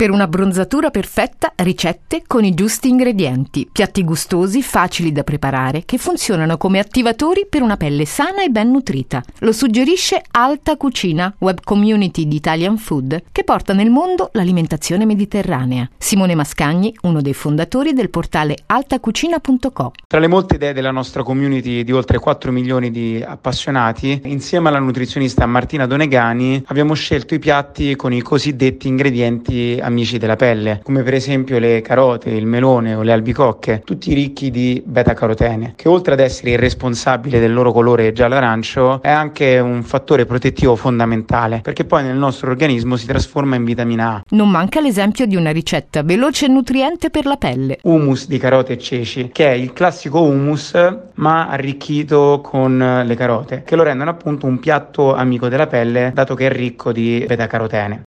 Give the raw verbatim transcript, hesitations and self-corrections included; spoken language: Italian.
Per una bronzatura perfetta, ricette con i giusti ingredienti. Piatti gustosi, facili da preparare, che funzionano come attivatori per una pelle sana e ben nutrita. Lo suggerisce Alta Cucina, web community di Italian Food, che porta nel mondo l'alimentazione mediterranea. Simone Mascagni, uno dei fondatori del portale alta cucina punto co. Tra le molte idee della nostra community di oltre quattro milioni di appassionati, insieme alla nutrizionista Martina Donegani abbiamo scelto i piatti con i cosiddetti ingredienti amici della pelle, come per esempio le carote, il melone o le albicocche, tutti ricchi di beta-carotene, che oltre ad essere il responsabile del loro colore giallo-arancio è anche un fattore protettivo fondamentale, perché poi nel nostro organismo si trasforma in vitamina A. Non manca l'esempio di una ricetta veloce e nutriente per la pelle. Hummus di carote e ceci, che è il classico hummus ma arricchito con le carote, che lo rendono appunto un piatto amico della pelle, dato che è ricco di beta-carotene.